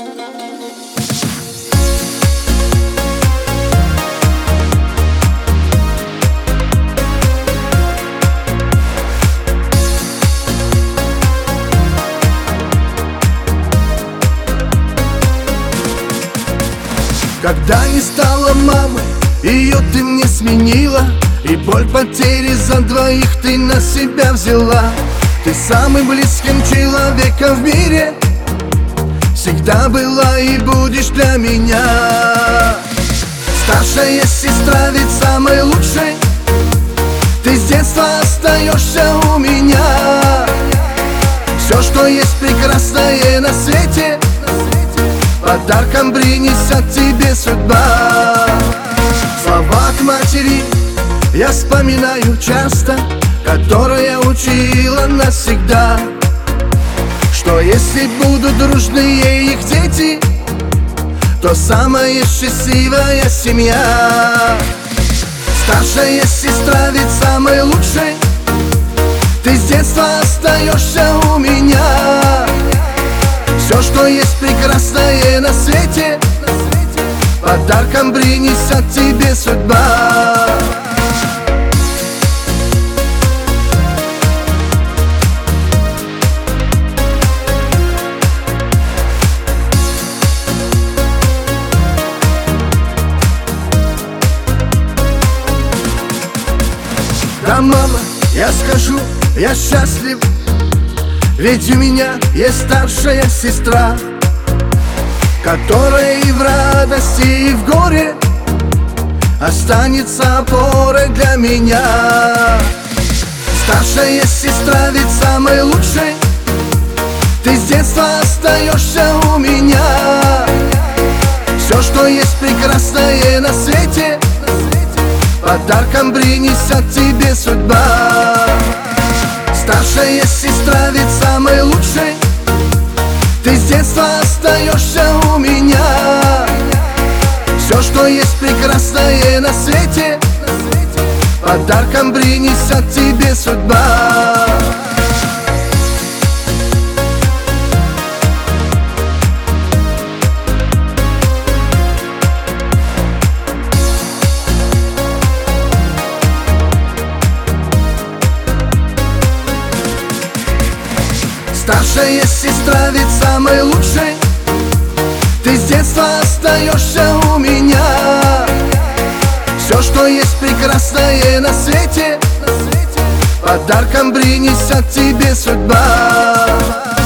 Когда не стала мамой, ее ты мне сменила, и боль потери за двоих ты на себя взяла. Ты самым близким человеком в мире всегда была и будешь для меня. Старшая сестра ведь самая лучшая, ты с детства остаешься у меня. Все, что есть прекрасное на свете, подарком принесет тебе судьба. Слова к матери я вспоминаю часто, которая учила навсегда, что если будут дружные их дети, то самая счастливая семья. Старшая сестра ведь самая лучшая, ты с детства остаешься у меня. Все, что есть прекрасное на свете, подарком принесет тебе судьба. Да, мама, я скажу, я счастлив, ведь у меня есть старшая сестра, которая и в радости, и в горе останется опорой для меня. Старшая сестра ведь самая лучшая, ты с детства остаешься у меня. Все, что есть прекрасное на свете, подарком принесет тебе судьба. Старшая сестра ведь самая лучшая, ты с детства остаешься у меня. Все, что есть прекрасное на свете, подарком принесет тебе судьба. Старшая сестра ведь самая лучшая, ты с детства остаешься у меня. Все, что есть прекрасное на свете, подарком принесет тебе судьба.